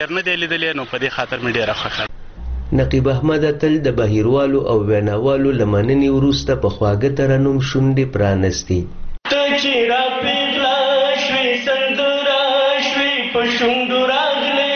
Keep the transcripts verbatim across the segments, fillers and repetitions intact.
نه دی لیدلی، نو په دې خاطر مې ډېره خوښه. نقیب احمد اتل د بهیروالو او ویناوالو له مننې وروسته په خواږه ترنم شونډې پرانستې. ته چې راپېغله شوې سندره شوې په شونډو راغلې،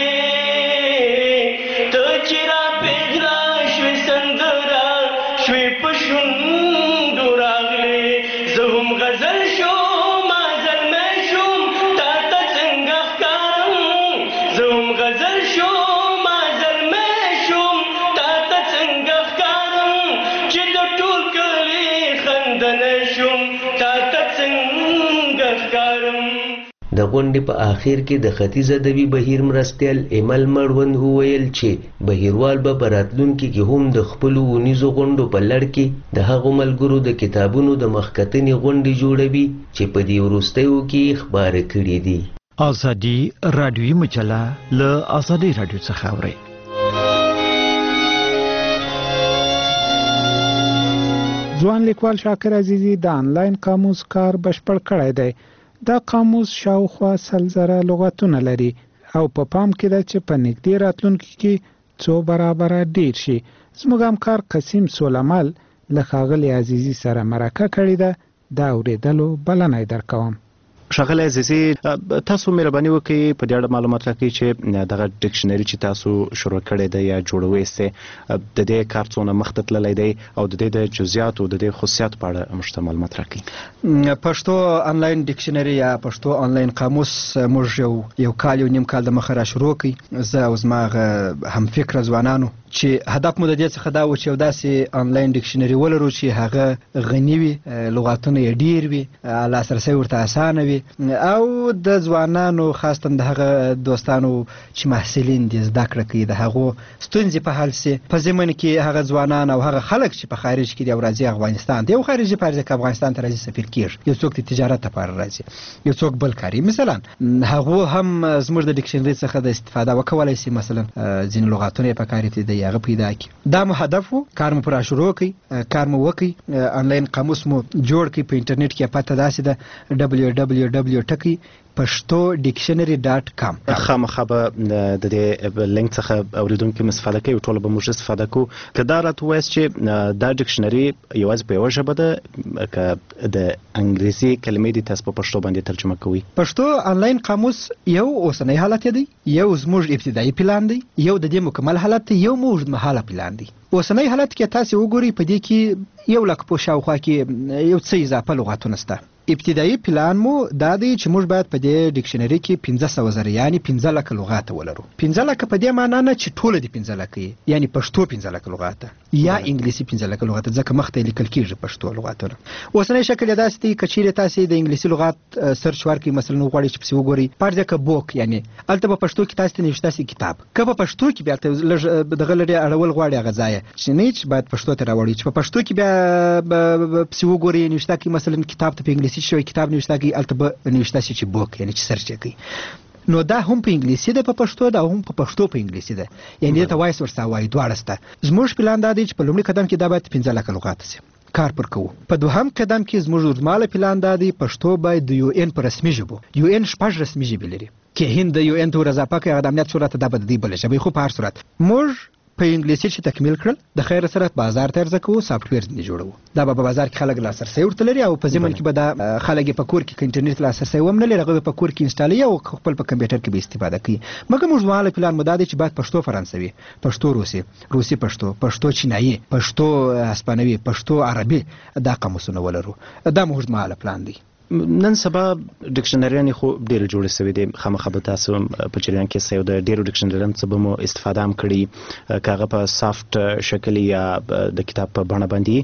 ته چې راپېغله شوې سندره شوې په شونډو راغلې، زه هم غزل شوم زلمی شوم تا ته څنګه ښکارم، زه هم غزل شوم زلمی شوم تا ته څنګه ښکارم، چې د ټول کلي خندنی شوم تا ته څنګه ښکارم. د غونډې په آخر کې د ختیځ ادبي بهیر مرستیال ایمل مړوند وویل چې بهیروال به په راتلونکي کې هم د خپلو ونیزو غونډو په لړ کې د هغو ملګرو د کتابونو د مخکتنې غونډې جوړوي چې په دې وروستیو کې یې خپاره کړي دي. ازادي راډیوي مجله له ازادي راډیو څخه اورئ. ځوان لیکوال شاکر عزیزي د آنلاین قاموس کار بشپړ کړی دی. دا قاموس شاوخوا سل زره لغتونه لري او په پام کې ده چې په نږدې راتلونکي کې څو برابره ډیر شي. زموږ همکار قسیم سولمل له ښاغلي عزیزي سره مرکه کړې ده. دا اورېدلو بلنه یې درکوم. ښاغلی عزیزي، تاسو مهرباني وکړئ په دې اړه معلومات راکړئ چې دغه ډکشنري چې تاسو شروع کړی دی یا جوړوئ یې د دې کار څونه مخته تللی دی او د دې د جزئیاتو د دې خصوصیاتو په اړه موږ ته معلومات راکړئ. پښتو آنلاین ډکشنري یا پښتو آنلاین قاموس موږ یو یو کال یو نیم کال د مخه را شروع کړئ. زه او زما هم فکره ځوانانو چې هدف مو د دې څخه دا و چې یو داسې آنلاین ډکشنري ولرو چې هغه غني وي، لغاتونه یې ډیر وي، لاسرسی ورته اسانه وي او د ځوانانو خاصتا د هغه دوستانو چې محصلین دي زده کړه کوي د هغو ستونزې په حل سي. په ضمن کې هغه ځوانان او هغه خلک چې په خارج کې دي او راځي افغانستان د یو خارجي پارځه کې افغانستان ته راځي سفیر کیږي، یو څوک د تجارت لپاره راځي، یو څوک بل کاري، مثلا هغه هم زموږ د ډکشنري څخه د استفاده وکولای شي، مثلا ځینې لغاتونه په کار کې دي هغه پیدا کی. دا مو هدف وو، کار مو پر شروع کی، کار مو وکي، آنلاین قاموس مو جوړ کی. په انټرنیټ کې پته داسې ده دبلیو دبلیو دبلیو ټکی پښتو ډکشنري ډاټ کام. خامخا به د دې لینک څخه اوریدونکو استفاده کوي، ټول به موږ استفاده کوو. که دا راته وایست چې دا ډکشنري یوازې په یوه ژبه ده که د انګلیسي کلمې دي تاسو په پښتو باندې ترجمه کوئ؟ پښتو آنلاین قاموس یو اوسنی حالت دی، یو زموږ ابتدایي پلان دی، یو د دې مکمل حالت دی، یو مو اوږدمهاله پلان دی. اوسنی حالت کې تاسو وګورئ په دې کې یو لک په شاوخوا کې یو څه اضافه لغاتونه شته. ابتدایي پلان مو دا دی چې موږ باید په دې ډکشنري کې پنځه سوه زره یعنی پنځه لکه لغات ولرو. پنځه لکه په دې معنا نه چې ټول دي پنځه لکه یعنی پښتو پنځه لکه لغات یا انګلیسي پنځه لکه لغات، ځکه مخته لیکل کېږي پښتو لغاتونه. اوسنی شکل یې داسې دی که چیرې تاسو د انګلیسي لغات سرچ ورکړئ، مثلا وغواړئ چې پسې وګورئ پارځه که بوک یعنی هلته په پښتو کې تاسو ته نوشته سي کتاب، که په پښتو کې بیا لږ دغه لري اړول غواړي هغه ځای چې نه چې باید پښتو ته راوړئ، چې په پښتو کې بیا پسې وګورئ نوشته کې مثلا کتاب ته په انګلیسي شوی کتاب نوشته کې هلته به نوشته سي چې بوک یعنی چې سرچ یې کوي. نو دا هم په انګلیسي ده په پښتو ده او هم په پښتو په انګلیسي ده، یعنی ته وایس ورسره وایي دواړه شته. زموږ پلان دا دی چې په لومړي قدم کې دا باید پنځه لکه لغات شي، کار پر کوو. په دوهم قدم کې زموږ اوږدمهاله پلان دا دی پښتو باید د یو ان په رسمي ژبو، یو ان شپږ رسمي ژبې لري، کې هند د یو ان ته ور اضافه کوي هغه د امنیت صورت دا به د دې بله ژبه، خو په هر صورت موږ په انګلیسي چې تکمیل کړل د خیر سره بازار ته عرضه کوو، سافټویر نه جوړو. دا به په بازار کې خلک لاسرسی ورته لري او په ضمن کې به دا خلک په کور کې انټرنیټ لاسرسی هم نه لري، هغه په کور کې انسټالوي او خپل په کمپیوټر کې به استفاده کوي. مګر موږ واله پلان مو دا دی چې باید پښتو فرانسوي، پښتو روسي، روسي پښتو، پښتو چینایي، پښتو هسپانوي، پښتو عربي دا قاموسونه ولرو. دا موږ واله پلان دی. نن سبا ډکشنریانې خو ډېرې جوړې شوې دي، خامخا به تاسو په جریان کې سیو د ډېرو ډکشنریانو څخه به مو استفاده هم کړي، که هغه په سافت شکل یا د کتاب په بڼه باندې.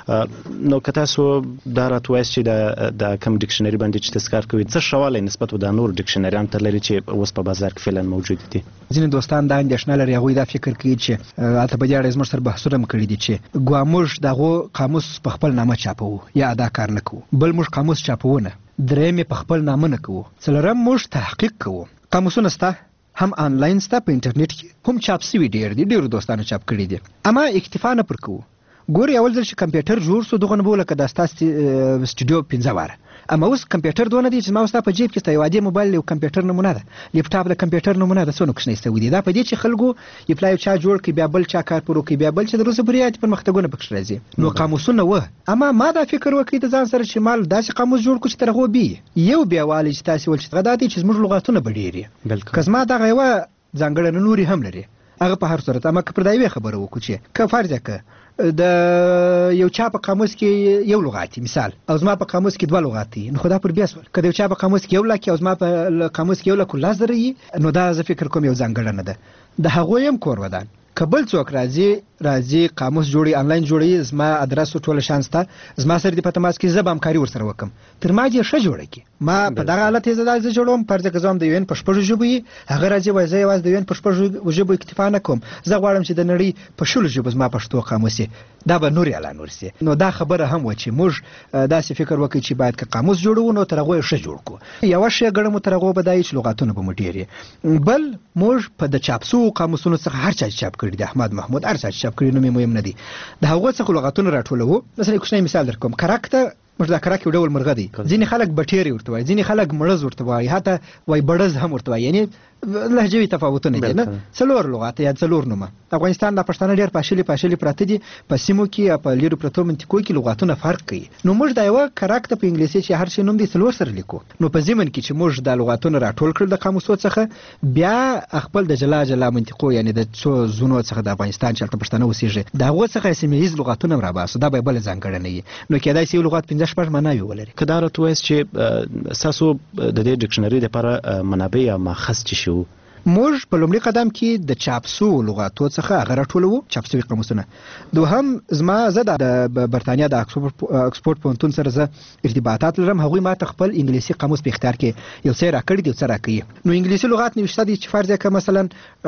نو که تاسو دا راته وایاست چې د کوم ډکشنري باندې چې تاسو کار کوئ څه ښه والی نسبت د نورو ډکشنریانو ته لري چې اوس په بازار کې فعلا موجود دي؟ ځینې دوستان دا اندېښنه لري، هغوی دا فکر کوي چې هلته په دې اړه زموږ سره بحثونه هم کړي دي چې ګوا موږ د هغو قاموس په خپل نامه چاپوو یا دا کار نه کوو، بل موږ قاموس چاپوو نه، دریم یې په خپل نامه نه کوو، څلورم موږ تحقیق کوو. قاموسونه شته، هم آنلاین شته په انټرنیټ کې، هم چاپ سوي ډېر دي، ډېرو دوستانو چاپ کړي دي، اما اکتفا نه پر کوو. ګوري اول ځل چې کمپیوټر جوړ شو دغه نه به لکه دا ستاسو سټوډیو پنځه واره اما اوس کمپیوټر دونه دی چې ما اوس په جیب کې ستا یو عادي موبایل یو کمپیوټر نمونه ده، لیپټاپ د کمپیوټر نمونه ده، څونه کوچنی سوي دي. دا په دې چې خلکو یو پلای چا جوړ کړي بیا بل چا کار پرو کوي بیا بل چې د روسي بریات پرمختګونه پکښ راځي. نو قاموسونه و اما ما دا فکر وکړی د ځان سره چې مال داسې قاموس جوړ کړو چې ترغه بي یو بیا والی چې تاسو ول چې غدا دي چې زموږ لغاتونه بډيري. کله ما دا غوا ځانګړنه نوري هم لري هغه په هر صورت. اما که پر دایوي خبره وکړو چې که فرض کړه د یو چا په قاموس کې یو لغاتي مثال او زما په قاموس کې دوه لغاتي، نو خدا پر بیا سوال کله یو چا په قاموس کې یو لکه او زما په قاموس کې یو لکه لازري، نو دا زه فکر کوم یو ځانګړنه ده. د هغه هم کور ودان کبل څوک راځي راځي قاموس جوړي انلاین جوړي زما ادرس ټول شانسته زما سره د پته ماس کې زبام کاری ور سره وکم تر ما دې ښه جوړه کی ما په دغه حالت یې زدا ز جوړوم پر ځکه زوم د یوین پښپړ جوبي هغه راځي وای زه یواز د یوین پښپړ جوبي اکتفا نه کوم، زه غواړم چې د نړۍ په شلو جوب زما پښتو قاموس دا به نور اعلان ورسي. نو دا خبره هم و چې موږ داسې فکر وکړي چې باید که قاموس جوړو نو ترغه ښه جوړ کو یو شی ګړمو ترغه بدای چې لغاتونه به مډيري. بل موږ په د چاپسو قاموسونو څخه هر چا چاپ کړی د احمد محمود هر چا چاپ کړی نو مهم نه دي د هغه څخه لغاتونه راټولو. مثلا کوم مثال درکوم کاراکټر موږ دا کراک یو ډول مرغه دی، ځینې خلک بټيري ورته وایي، ځینې خلک مړز ورته وایي، حتی وای بړز هم ورته وایي، یعنی لهجوي تفاوتونه دي نه. څلور لغات یا څلور نومه افغانستان د پښتانه ډېر پاشلي پاشلي پراته دي په سیمو کې په لیرو پرتو منطقو کې لغاتونه فرق کوي. نو موږ دا یو کراکټر په انګلیسي چې هر شي نوم دی څلور سره لیکو. نو په ځمن کې چې موږ د لغاتونه راټول کړل د قاموسو څخه بیا خپل د جلا جلا منطقو یعنی د څو زونو څخه د افغانستان چې تل پښتانه اوسېږي دا هغه څخه سیمه‌یز لغاتونه را باسو دا به بل ځانګړنه وي. نو کېدای شي لغات پنځه شپږ معنی ولري. کدار تو اس چې ساسو د دې ډکشنري لپاره منابع یا ماخذ چي شو موږ په لومړي قدم کې د چاپسو لغاتو څخه هغه راټولو چاپسوي قاموسونه. دوهم زما زه د برتانیا د اکسفورد پوهنتون سره زه ارتباطات لرم، هغوی ما ته خپل انګلیسي قاموس په اختیار کې یو څه راکړي دي یو څه راکوي. نو انګلیسي لغات نوشته دي چې فرض کړه مثلا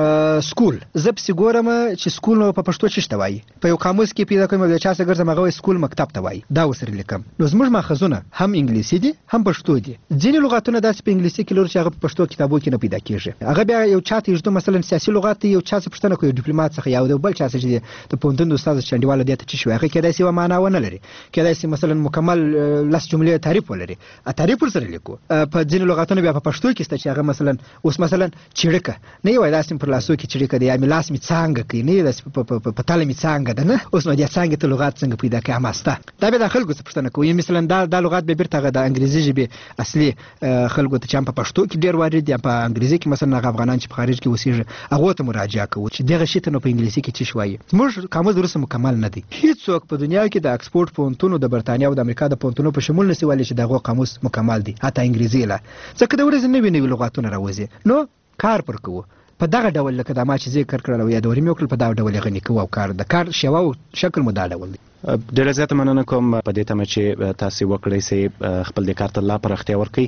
سکول زه پسې ګورم چې سکول نو په پښتو څه وایي په یو قاموس کې پیدا کوم یو چا څه ګرځم هغه سکول مکتب ته وایي دا وسره لیکم. نو زموږ ماخذونه هم انګلیسي دي هم پښتو دي. ځینې لغاتونه داسې په انګلیسي کې لور چې هغه په پښتو کتابو کې نه پیدا کیږي. هغه بیا یو چاته یو مثلا سیاسي لغات یو چا څه پښتنه کوي ډیپلوماټ څخه یو د بل چا څه چې د پوهنتون د استاد چنډیواله دیته چې شوی هغه کېدای شي و معنا ونه لري، کېدای شي مثلا مکمل لس جملې تعریف ولري تعریف سره لیکو. په ځینې لغاتونه بیا په پښتو کې ست چې هغه مثلا اوس مثلا چړکه نه وای داسې پر لاسو کې چړکه دی یا ملاس می څنګه کوي نه داس په تاله می څنګه ده نه اوس نو د څنګه ته لغات څنګه پیدا کوي اماسته دا به د خلکو څه پښتنه کوي مثلا دا د لغات به بیرته د انګریزي ژبه اصلي خلکو ته چې په پښتو کې ډیر وارد دي په انګریزي کې مثلا افغانان چې په خارج کې اوسېږي هغه ته مراجعه کوو چې دغه شی ته نو په انګلیسي کې څه شوی. موږ قاموس درسه مکمل نه دی. هیڅوک په دنیا کې د اکسفورد پوهنتون د برتانیا او د امریکا د پوهنتونو په شمول نسی ویلي چې دغه قاموس مکمل دی حتی انګریزي لا ځکه د ورځې نوې نوې لغاتونه راوځي. نو کار پر کوو په دغه ډول لکه د ما چې ذکر کړل یا د ورې مې وکړل په دغه ډول غني کوو او کار د کار شیوا او شکل مو دا ډول دی. ډېر زیات مننه کوم په دې تمه چې تاسو وکړئ سي خپل د کار ته لا پر اختیار ورکړي.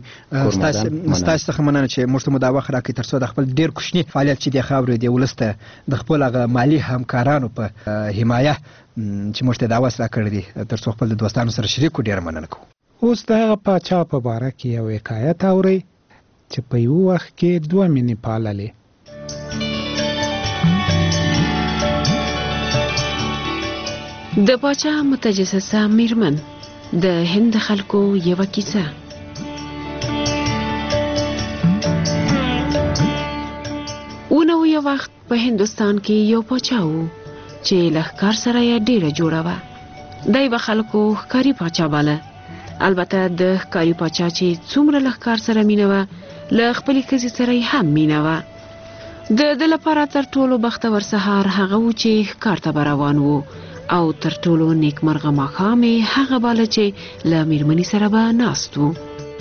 تاسو څخه مننه چې موږ ته مو دا وخت راکړئ ترڅو د خپل ډېر کوچنی فعالیت چې د خاورې دی ولسته د خپل هغه مالی همکارانو په حمایه چې موږ ته دا وس راکړی دی ترڅو خپل د دوستانو سره شریک کړو. ډېر مننه کوم. اوس دغه پاچا په باره کې یو حکایت اورئ چې په یو وخت کې دوه مینې پاللې. د پاچا متجسسه میرمن د هند خلکو یو کیسه. اونو یو وخت په هندوستان کې یو پاچا وو چې لښکر سره یې ډیره جوړه وه. دی به خلکو ښکاري پاچا باله. البته د ښکاري پاچا چې څومره لښکر سره مینه وه له خپلې ښځې سره یې هم مینه وه. د ده لپاره تر ټولو بختور سهار هغه و چې ښکار ته به روان و او تر ټولو نیکمرغه ماښام یې هغه باله چې له میرمنې سره به ناست و.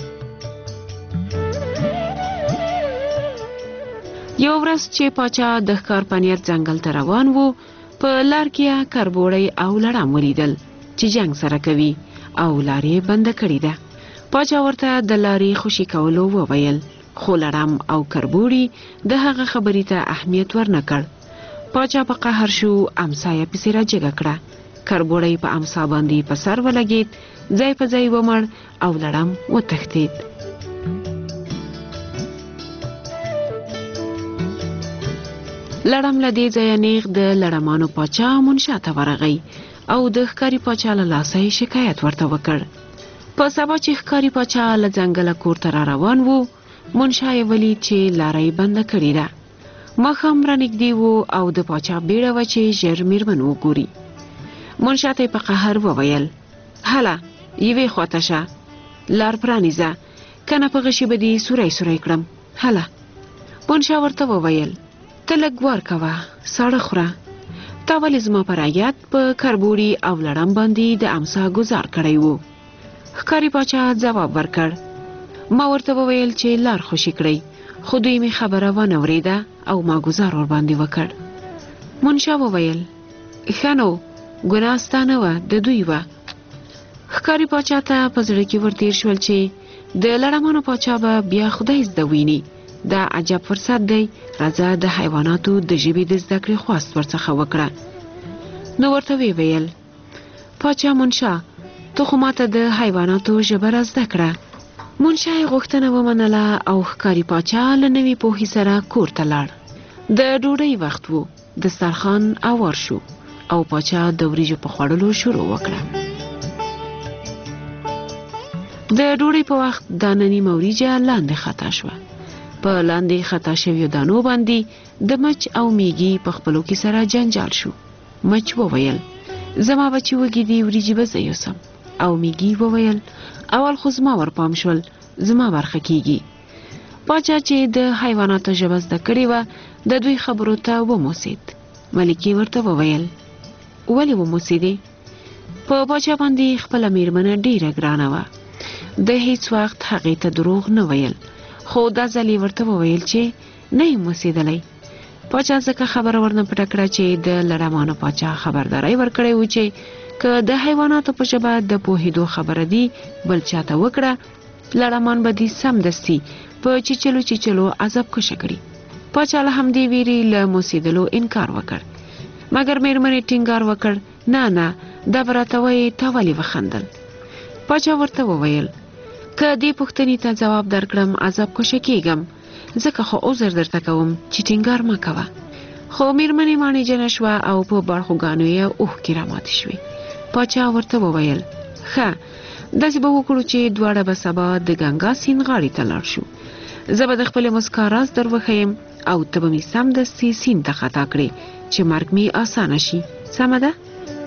یو ورځ چې پاچا د ښکار په نیت ځنګل ته روان و په لار کې یې کربوړی او لړم ولیدل چې جنګ سره کوي او لارې بنده کړې ده. پاچا ورته د لارې خوشي کولو وویل خو لړم او کربوړي د هغه خبرې ته اهمیت ورنه کړ. پاچا په قهر شو امسایه پسې راجګه کړه. کربوړی په امسا باندې په سر ولګېد ځای په ځای ومړ او لړم وتښتېد. لړم له دې ځایه نیغ د لړمانو پاچا منشا ته ورغی او د ښکاري پاچا له لاسه یې شکایت ورته وکړ. په سبا چې ښکاري پاچا له ځنګله کور ته را روان وو، منشا یې ولید چې لاره یې بنده کړې ده. ماښام رانږدې وو او د پاچا بیړه وه چې ژر میرمن وګوري. منشا ته یې په قهر وویل: هله یوې خواته شه، لار پرانیزه، که نه په غشي به دې سوری سوری کړم. هله. منشا ورته وویل: ته لږ وار کوه، ساړه خوره. تا ولې زما په رعیت په کربوړي او لړم باندې د امسا ګزار کړی وو؟ ښکاري پاچا ځواب ورکړ: ما ورته وویل چې لار خوشي کړئ، خو دوی مې خبره ونه اورېده او ما ګزار ور باندې وکړ. منشا وویل: ښه نو، ګناه ستا نه وه، د دوی وه. ښکاري پاچا ته په زړه کې ورتېر شول چې د لړمانو پاچا به بیا خدای زده ویني. دا عجب فرصت دی، راځه د حیواناتو د ژبې د زده کړې خواست ورڅخه وکړه. نو ورته ویې ویل: پاچا منشا، ته خو ماته د حیواناتو ژبه را زده کړه. منشا یې غوښتنه ومنله او ښکاري پاچا له نوي پوهې سره کور ته لاړ. د ډوډۍ وخت و، دسترخوان اوار شو او پاچا د وریجو په خوړلو شروع وکړه. د ډوډۍ په وخت دانه نیمه وریجه لاندې خطا شوه. په لاندې خطا شویو دانو باندې د مچ او میږي په خپلو کې سره جنجال شو. مچ وویل: زما بچي وږي دي، وریجې به زه یوسم. او میږي وویل: اول خو زما ورپام شول، زما برخه کیږي. پاچا چې د حیواناتو ژبه زده کړې وه، د دوی خبرو ته وموسید. ملکې ورته وویل: ولې وموسیدې؟ په پاچا باندې خپله میرمنه ډیره ګرانه وه. د هیڅ وخت هغې ته دروغ نه ویل، خو دا ځل یې ورته وویل چې نه یم موسیدلی. پاچا ځکه خبره ورنه پټه کړه چې د لړمانو پاچا خبرداری ورکړی و چې که د حیواناتو په ژبه د پوهېدو خبره دی بل چاته وکړه، لړمان به دې سمدستي په چیچلو چیچلو عذاب کشه کړي. پاچا له همدې ویرې له موسیدلو انکار وکړ، مګر میرمنې ټینګار وکړ: نه نه، دا به راته وایې تا ولې وخندل؟ پاچا ورته وویل: که دې پوښتنې ته ځواب درکړم عذاب کشه کېږم، ځکه خو عذر درته کوم چې ټینګار مه کوه. خو میرمنې ماڼۍ جنه شوه او په بړخوګانو یې اوښکې راماتې شوې. پاچا ورته وویل: ښه، داسې به وکړو چې دواړه به سبا د ګنګا سیند غاړې ته لاړ شو. زه به د خپلې مسکا راز در وښیم او ته به مې سمدستي سیند ته خطا کړې چې مرګ مې اسانه شي. سمه ده؟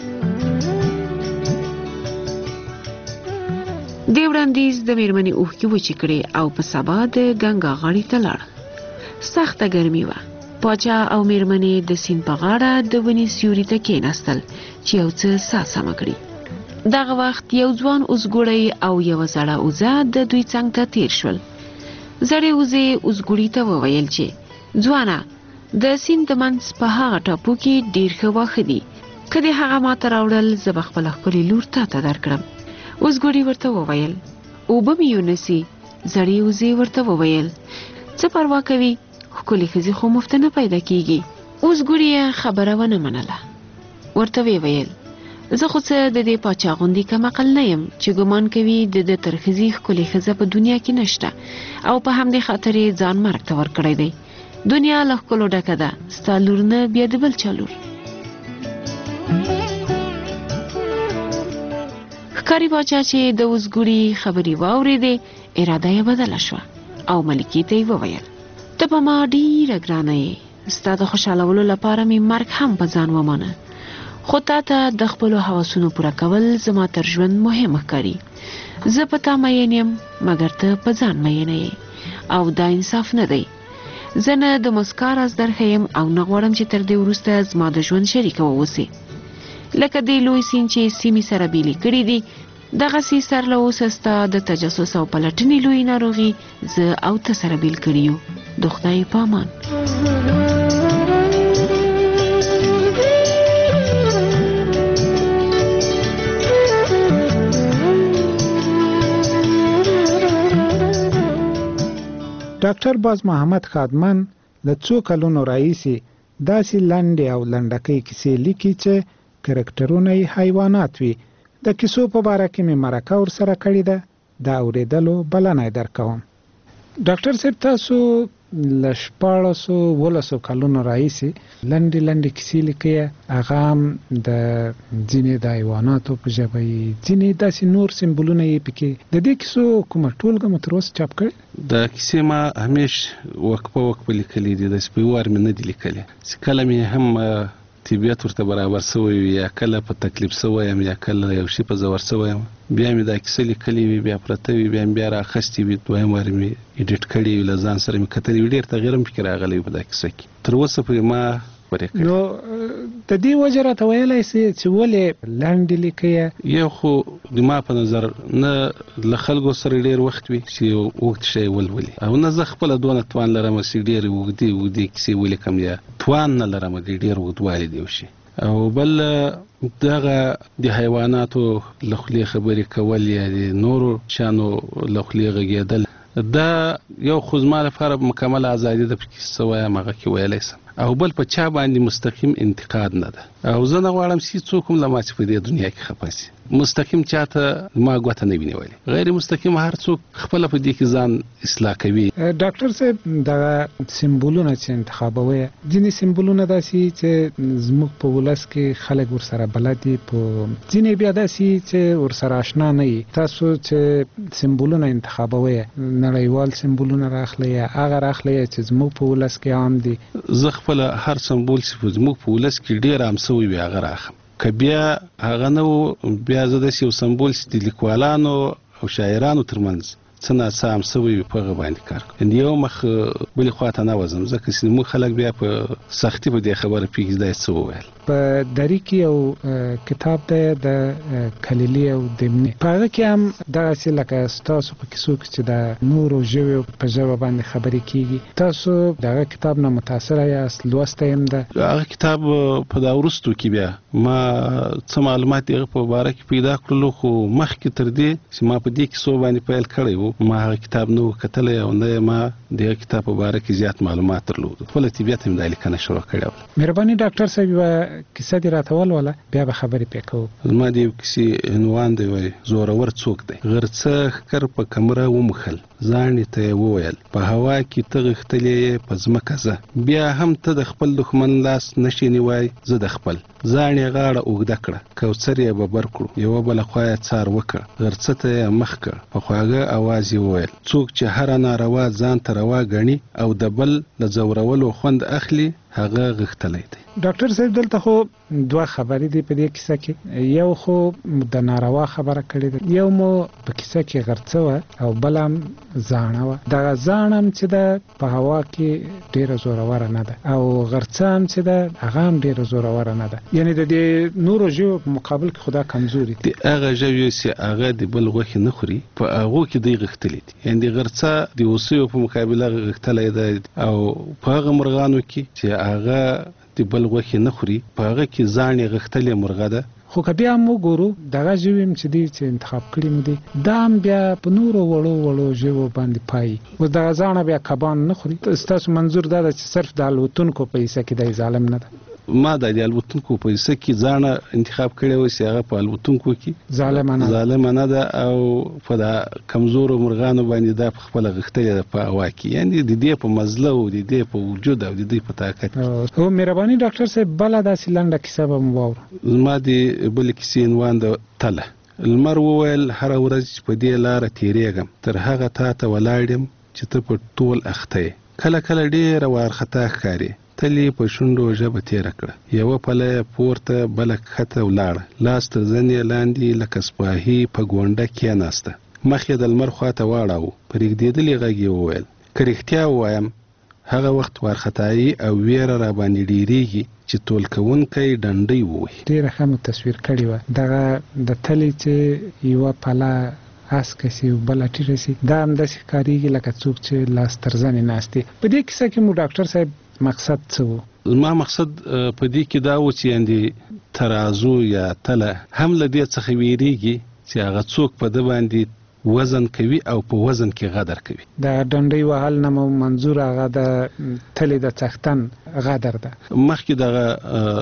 دې وړاندیز د میرمنې اوښکې وچې کړې او په سبا د ګنګا غاړې ته لاړ. سخته ګرمي وه. پاچا او میرمنې د سیند په غاړه د ونې سیوري ته کېناستل چې یو څه ساه سمه کړي. دغه وخت یو ځوان اوزګوړی او یوه زړه اوزه د دوی څنګ ته تیر شول. زړې اوزې اوزګوړي ته وویل چې ځوانه، د سیند د منځ په هغه ټاپو کې ډېر ښه واښه دي، که دې هغه ماته راوړل زه به خپله ښکلې لور تا ته درکړم. اوزګوړي ورته وویل: اوبه مې یونسي. زړې اوزې ورته وویل: څه پروا کوي، ښکلې ښځې خو مفته نه پیدا کیږي. اوزګوړي یې خبره ونه منله. ورته ویې ویل: زه خو څه د دې پاچا غوندې کم عقل نه یم چې ګمان کوي د ده تر ښځې ښکلې ښځه په دنیا کې نشته، او په همدې خاطر یې ځان مرګ ته ورکړی دی. دنیا له ښکلو ډکه ده، ستا لور نه بیا د بل چا لور. ښکاري پاچا چې د اوزګوړي خبرې واورېدې، اراده یې بدله شوه او ملکې ته یې وویل: ته په ما ډېره ګرانه یې، ستا د خوشحالولو لپاره مې مرګ هم په ځان ومانه، خو تا ته د خپلو هوسونو پوره کول زما تر ژوند مهم ښکاري. زه په تا مین یم، مګر ته په ځان مینه یې، او دا انصاف نه دی. زه نه د مسکا راز درښیم او نه غواړم چې تر دې وروسته زما د ژوند شریکه واوسې. لکه دې لوی سیند چې سیمې سره بیلې کړي دي، دغسې سر له اوسه ستا د تجسس او پلټنې لوی ناروغي زه او ته سره بیل کړي یو. د خدای په امان. ډاکټر باز محمد خادمان له څو کلونو راهیسې داسې لنډې او لنډکۍ کیسې لیکي چې کرکټرونه یې حیوانات وي. د کیسو په باره کې مې مرکه ورسره کړې ده، د اورېدلو بلنه یې درکوم. ډاکټر صاحب، تاسو له شپاړسو ولسو کلونو راهیسې لنډې لنډې کیسې لیکي. هغه هم د ځینې د حیواناتو په ژبه یې، ځینې داسې نور سمبولونه یې پکې. د دې کیسو کومه ټولګه مو تر اوسه چاپ کړې؟ دا کیسې ما همیش وقفه وقفه لیکلې دي، داسې په یو وار مې نه دي لیکلې. چې کله مې هم طبیعت ورته برابر شوی وي، یا کله په تکلیف شوی یم، یا کله یو شي په زور شوی یم، بیا مې دا کیسه لیکلې وي، بیا پرته وي، بیا مې بیا رااخیستې وي، دویم وار مې ایډیټ کړې وي، له ځان سره مې کتلې وي. ډېر تغییر هم پکې راغلی وي په دا کیسه کې. تر اوسه پورې ما نو د دې وجه راته ویلی سي چې ولې لنډې لیکئ؟ یو خو د ما په نظر نه له خلکو سره ډېر وخت وي چې اوږد شی ولولي، او نه زه خپله دونه توان لرم چې ډېرې اوږدې اوږدې کیسې ولیکم، یا توان نه لرم د ډېر اوږدوالي دی وشي. او بل دغه د حیواناتو له خولې خبرې کول یا د نورو شیانو له خولې غږېدل، دا یو خو زما لپاره مکمل ازادي ده پکې څه وایم هغه کې ویلی سم. او بل په چا باندې مستقیم انتقاد نه ده، او زه نه غواړم چې څوک هم له ما چې په دې دنیا کې خفه شي. مستقیم چاته ما ګوته نه وي نیولې، غیر مستقیم هر څوک خپله په دې کې ځان اصلاح کوي. ډاکټر صاحب دغه سمبولونه چې انتخابوي، ځینې سمبولونه داسې چې زموږ په ولس کې خلک ورسره بلد دي، په ځینې بیا داسې چې ورسره اشنا نه وي. تاسو چې سمبولونه انتخابوي، نړیوال سمبولونه راخلئ یا هغه راخلئ چې زموږ په ولس کې عام دي؟ زه خپله هر سمبول چې زموږ په ولس کې ډېر عام شوی وي هغه راخلم. که بیا هغه نه و، بیا زه داسې یو سمبول چې د لیکوالانو او شاعرانو ترمنځ څه ناڅه عام شوی وي په هغه باندې کار کوم. یو مخ بلې خواته نه وځم، ځکه چې زموږ خلک بیا په سختي په دې خبره پوهېږي دا څه وویل. په دري کې یو کتاب دی د کلیلي او دمنې، په هغه کې هم دغسې لکه ستاسو په کیسو کې چې د نورو ژویو په ژبه باندې خبرې کېږي. تاسو دغه کتاب نه متاثره یاست؟ لوستی هم ده؟ هغه کتاب په دا وروستو کې بیا ما څه معلومات هغه په باره کې پیدا کړلو، خو مخکې تر دې چې ما په دې کیسو باندې پیل کړی و، ما هغه کتاب نه و کتلی، او نه ما د هغه کتاب په باره کې زیات معلومات درلودو. خپله طبیعت هم دا لیکنه شروع کړې وه. مهرباني ډاکټر صاحب یوه کیسه دې راته ولوله، بیا به خبرې پرې کوو. زما د یو کیسې عنوان دی وایي زورور څوک دی. غرڅه ښکر په کمره وموښل، زاڼې ته یې وویل په هوا کې ته غښتلې یې په ځمکه زه، بیا هم ته د خپل دښمن لاس نشې نیوای زه د خپل. زاڼې غاړه اوږده کړه، کوثر یې ببر کړو، یوه بله خوا یې څار وکړ، غرڅه ته یې مخ کړ، په خواږه اواز یې وویل څوک چې هره ناروا ځان ته روا ګڼي او د بل له ځورولو خوند اخلي هغه غښتلی دی. ډاکټر صاحب دلته خو دوه خبرې دي په دې کیسه کې، یو خو د ناروا خبره کړې ده، یو مو په کیسه کې غرڅه وه او بل هم زاڼه وه. دغه زاڼه هم چې ده په هوا کې ډېره زوروره نه ده، او غرڅه هم چې ده هغه هم ډېره زوروره نه ده. یعنې د دې نورو ژویو په مقابل کې خو دا کمزوري دي. د هغه ژویو چې هغه د بل غوښې نه خوري، په هغو کې دوی غښتلي دي. یعنې د غرڅه د هوسیو په مقابله غښتلی ده، او په هغه مرغانو کې چې هغه د بل غوښې نه خوري، په هغه کې زاڼې غښتلې مرغه ده. خو که بیا هم وګورو دغه ژوي هم چې دی چې انتخاب کړي مو دي، دا هم بیا په نورو وړو وړو ژویو باندې پایي. اوس دغه زاڼه بیا کبان نه خوري. ستاسو منظور دا ده چې صرف د الوتونکو په حصه کې دی ظالم نه ده؟ ما د الوتونکو په حصه کې ځانه انتخاب کړی و چې هغه په الوتونکو کې ظالمه نه ظالمه نه ده، او په دا کمزورو مرغانو باندې دا په خپله غښتلې ده په هوا کې، یعنې د دې په مزله او د دې په وجود او د دې په طاقت. هو مهرباني ډاکټر صاحب بله داسې لنډه کیسه به مو واورو. زما د بلې کیسې عنوان د تله. لمر وویل هره ورځ چې په دې لاره تېرېږم، تر هغه تا ته ولاړ یم چې ته په ټول اخته یې. کله کله ډېره وارخطا ښکارې، تلې په شونډو ژبه تېره کړه، یوه پله یې پورته بله کښته ولاړه، لاس تر زنې لاندې لکه سپاهي په ګونډه کېناسته، مخ یې د لمر خواته واړاوه، په رېږدېدلي غږ یې وویل که رښتیا ووایم هغه وخت وارخطایي او ویره را باندې ډېرېږي چې تول کوونکی ډنډۍ ووهي. ډېره ښه مو تصویر کړې وه. دغه د تلې چې یوه پله اسکه سي او بله ټیټه سي، دا همداسې ښکارېږي لکه څوک چې لاس تر زنې ناست دی. په دې کیسه کې مو ډاکټر صاحب مقصد څه و؟ زما مقصد په دې کې دا و چې یعنې ترازو یا تله هم له دې څخه ویریږي چې هغه څوک په ده باندې وزن کوي او په وزن کې غدر کوي. د ډنډۍ وهل نه مو منظور هغه د تلې د څښتن غدر ده. مخکې دغه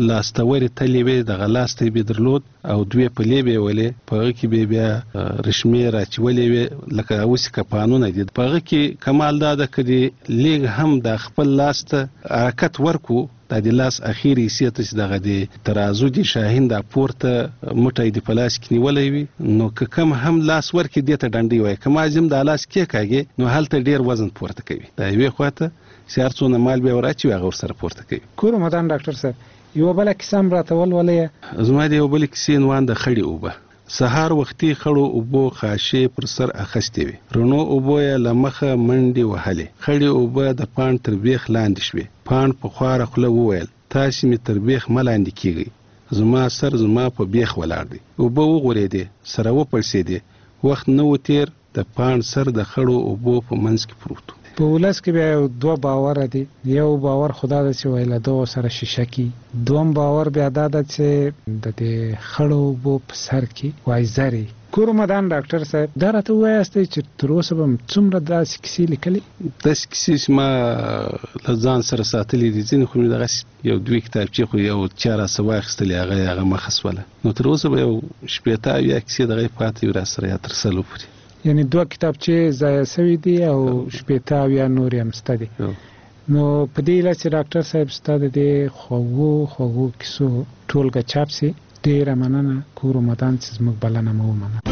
لاستوري تلې وې دغه لاستې به درلود او دوی په لیبه ولې په هغه کې به بیا رشمي راچولې وې لکه اوس کپانونه دي په هغه کې کمال دا ده کړي لیګ هم د خپل لاسته حرکت ورکو د دې لاس اخیری سیته چې دغه د ترازو دي شاهین د پورته مټای دی پلاس کې نیولې وي نو که کم هم لاس ورکې دې ته ډنډي وای کما زم د لاس کې کاږي نو هلته ډیر وزن پورته کوي دا یوه خواته سیارڅونه مال به ورچی هغه سره پورته کوي کور مدان ډاکټر صاحب یو بل کیسه راته ولولې زما دی یو بل کیسه نوان د خړی اوبه سهار وختي خړو اوبو خاشه پر سر اخستې وي رونو اوبو یې لمخه منډي وهلې خړی اوبه د پان تر بیخ لاندې شوې پان په خواره خله وویل تاسو می تر بیخ ملاندې کیږي زما سر زما په بیخ ولاړ دی اوبو وغورېدې سره و پړسېدې وخت نو تیر د پان سر د خړو اوبو په منځ کې پروت په ولس کې بیا دوه باور دي یو باور خدا د چې ویل دوه سره شیشه کې دوم باور بیا دا د چې د دې خړو بو په سر کې وای زری کور مدان ډاکټر صاحب دا راته وایاست چې تر اوسه به څومره داسې کیسې لیکلې داسې کیسې چې ما له ځان سره ساتلې دي ځینې خو مې دغسې یو دوې کتابچې خو یو چا راسه واخیستلې هغه یې هغه مخه سوله نو تر اوسه به یو شپېته اویا کیسې دغه یې پاتې وي راسره یا تر سلو پورې یعنی دوه کتابچې ضایع شوي دي او شپېته اویا نور هم شته دي نو په دې هیله چې ډاکټر صاحب ستا د دې خوږو خوږو کیسو ټولګه چاپ سي ډېره مننه کور مدان چې زموږ بلنه مو ومنه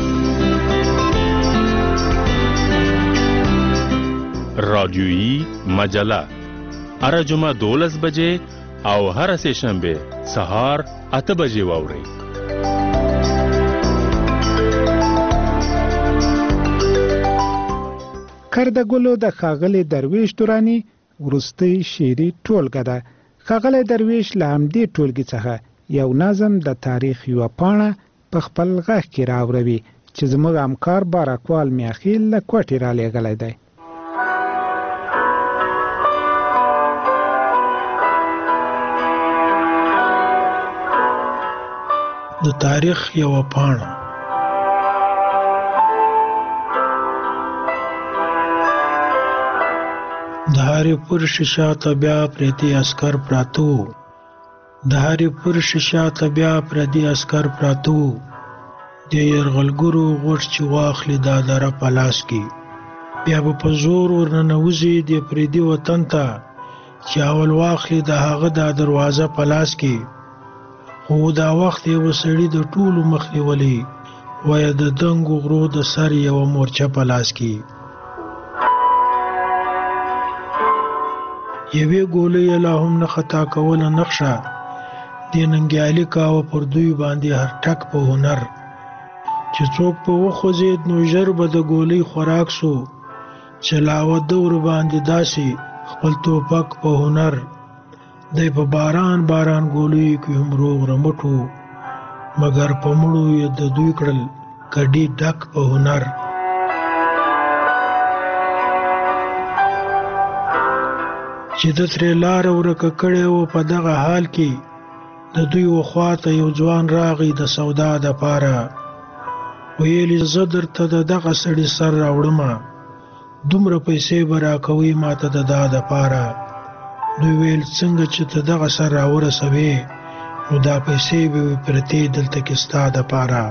رادیویی مجله هر جمعه دولس بجې او هر سه شنبه سهار اته بجې واورئ کردګلو د ښاغلي درویش دورانی وروستۍ شعري ټولګه ده ښاغلی درویش له همدې ټولګې څخه یو نظم د تاریخ یوه پاڼه په خپل غږ کې راوروي چې زموږ همکار بارکوال میاخیل له کوټې رالیږلی دی د تاریخ یوه پاڼه د هاري پور شیشه ته بیا پرېتی عسکر پراته وو د هاري پور شیشه ته بیا پرېتی عسکر پراته وو د یرغلګرو غوټ چې واخلي دا دره په لاس کې بیا به په زور ورننوځي د پرېدي وطن ته چې اول واخلي د هغه دا دروازه په لاس کې خو دا وخت یې وسړي د ټولو مخ نیولې وایه د دنګو غرو د سر یوه مورچه په لاس کې یوې ګولۍ لا هم نه خطا کوله نقشه دې ننګیالي کاوه پر دوی باندې هر ټک په هنر چې څوک په وخوځېد نو ژر به د ګولۍ خوراک سو چلاوه دور باندې داسې خپل توپک په هنر دی په باران باران ګولیو کې هم روغ رمټو مګر په مړو یې د دوی کړل کډي ډک په هنر چې د ترې لاره ورکه کړې وه په دغه حال کې د دوی وخواته یو ځوان راغی د سودا دپاره ویل یې زه درته د دغه سړي سر راوړمه دومره پیسې به راکوئ ماته د دا دپاره دوی ویل څنګه چې ته دغه سر راورسوې نو دا پیسې به وي پرتې دلته کې ستا دپاره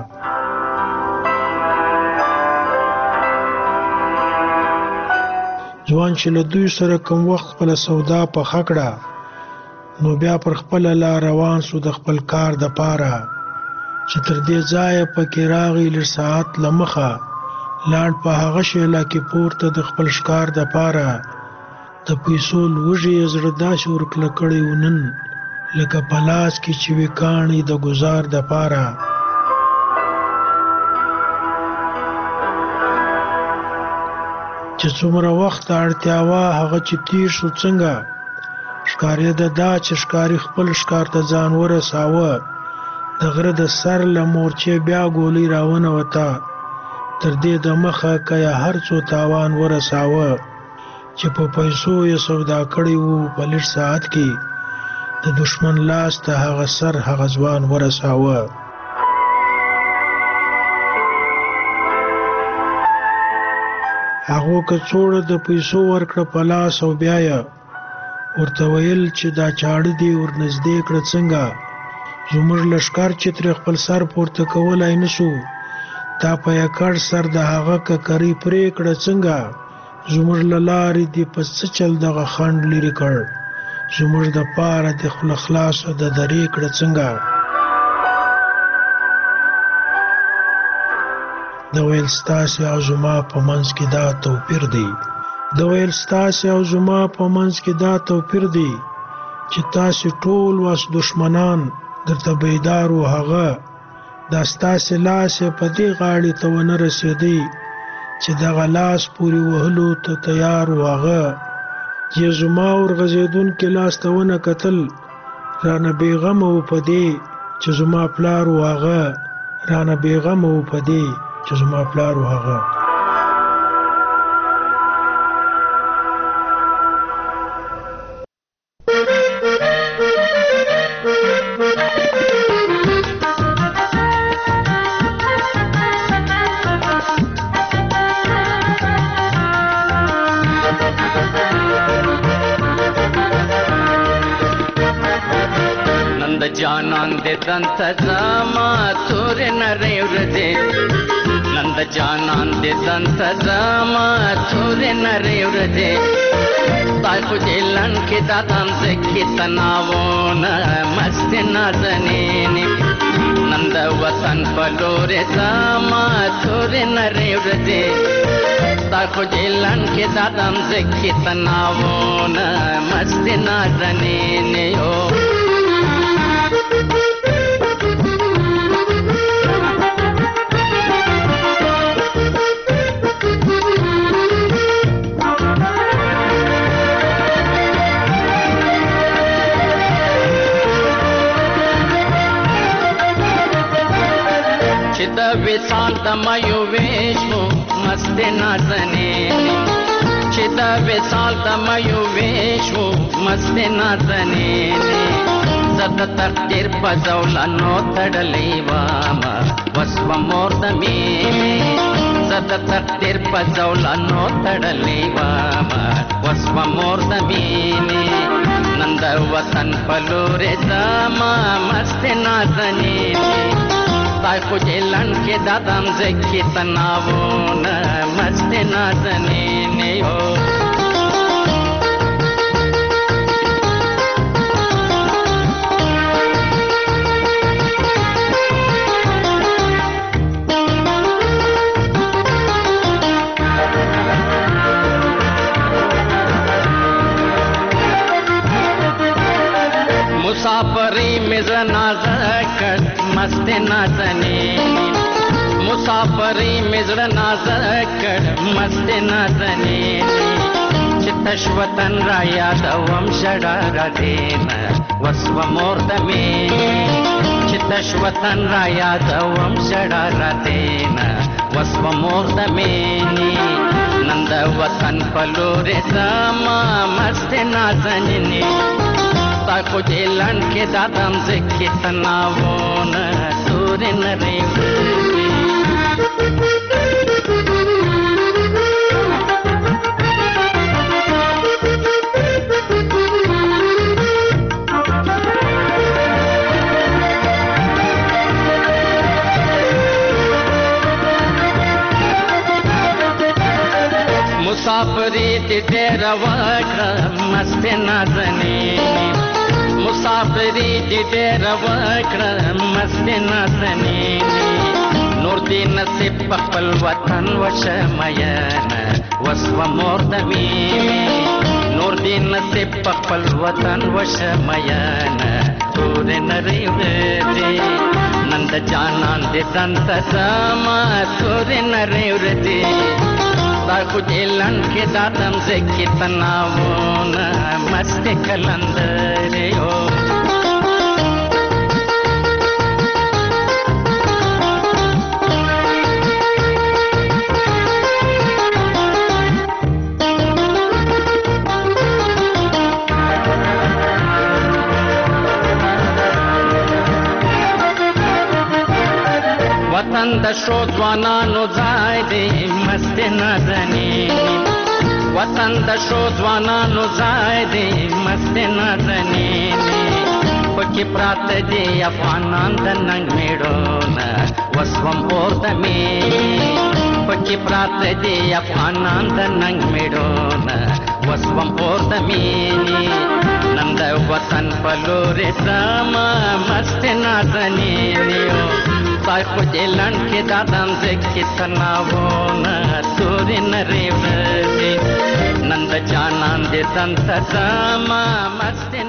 ځوان چې له دوی سره کوم وخت خپله سودا پخه کړه نو بیا پر خپله لار روان سو د خپل کار دپاره چې تر دې ځایه پکې راغی لږ ساعت له مخه لاړ په هغه شیله کې پورته د خپل ښکار دپاره د پیسو لوږې یې زړه داسې ورکله کړی و نن لکه په لاس کې چې وي کاڼي د ګزار دپاره چې څومره وخت اړتیا وه هغه چې تیر شو څنګه ښکارېده دا چې ښکاري خپل ښکار ته ځان ورساوه د غره د سر له مورچې بیا ګولۍ راونوته تر دې د مخه که یې هر څو تاوان ورساوه چې په پیسو یې سودا کړی وو په لږ ساعت کې د دشمن لاس ته هغه سر هغه ځوان ورساوه هغو کڅوړه د پیسو ورکړه په لاس او بیا یې ورته ویل چې دا چاړه دې ورنږدې کړه څنګه زموږ لښکر چې ترې خپل سر پورته کولی نسو، تا په یکړ سر د هغه ککرۍ پرېکړه څنګه؟ زموږ له لارې دې په څه چل دغه خنډ لرې کړ؟ زموږ د پاره د خوله خلاصه د درې کړه څنګه؟ د ویل ستاسې او زما په منځ کې دا توپیر دی د ویل ستاسې او زما په منځ کې دا توپیر دی چې تاسې ټول واس دشمنان درته بیدار و، هغه دا ستاسې لاس یې په دې غاړې ته ونه رسېدی چې دغه لاس پورې وهلو ته تیار و، هغه چې زما ورغځېدونکي لاس ته ونه کتل، رانه بېغمه و په دې چې زما پلار و، هغه رانه بېغمه و په دې چې زما پلار و، هغه جانان دې دنت زما تور نری ورځې نند جانان دې دنت زما تور نری ورځې تای خو جلن کې دا تم زکې تناونه مست نازنین نند وطن پلور زما تور نری ورځې تای خو جلن کې دا تم زکې تناونه مست نازنین یو چې د وصال د مایو ویشو مست نازنین چې د وصال د مایو ویشو مست نازنین زد تقدیر په زولانو تړلې واما وسو مور د می زد تقدیر په زولانو تړلې واما وسو مور د می نند وطن پلور زما مست نازنین تای خو جلن کې دادم زکې تناونه مست نازنین یو مسافری مزر نازکر مست نازنین مسافری مزر نازکر مست نازنین چې تشوتن را یادوم شډا را دین وسو مور د می چې تشوتن را یادوم شډا را دین وسو مور د می نند وطن پلور زما مست نازنین تا خو جلن کې دادم زکې تناونه تور نری مسافری دې ډېر وکړه مست نازنین مسافری دې ډېر وکړه مست نازنین نور دې نصیب په خپل وطن وشه میانه وسوه مور د می نور دې نصیب په خپل وطن وشه میانه تورې نری ورځې نن د جانان دې دنت زما تورې نری ورځې تا خو جلن کې دادم زکې تناونه مست کلندر یو وطن د شو ځوانانو ځای دی مست نازنین وطن د شو ځوانانو ځای دی مست نازنین پکې پکې پراته دي افغانان د ننګ میړونه وسوم اور د مینې پکې پراته دي افغانان د ننګ میړونه وسوم اور د مینې نن د وطن په لورې ځمه مستې نازنینې خدای خو دې لنډ کې دا دمځکې تناوونه تورې نرۍ ورځې نن د جانان دې تن ته ځمه مستې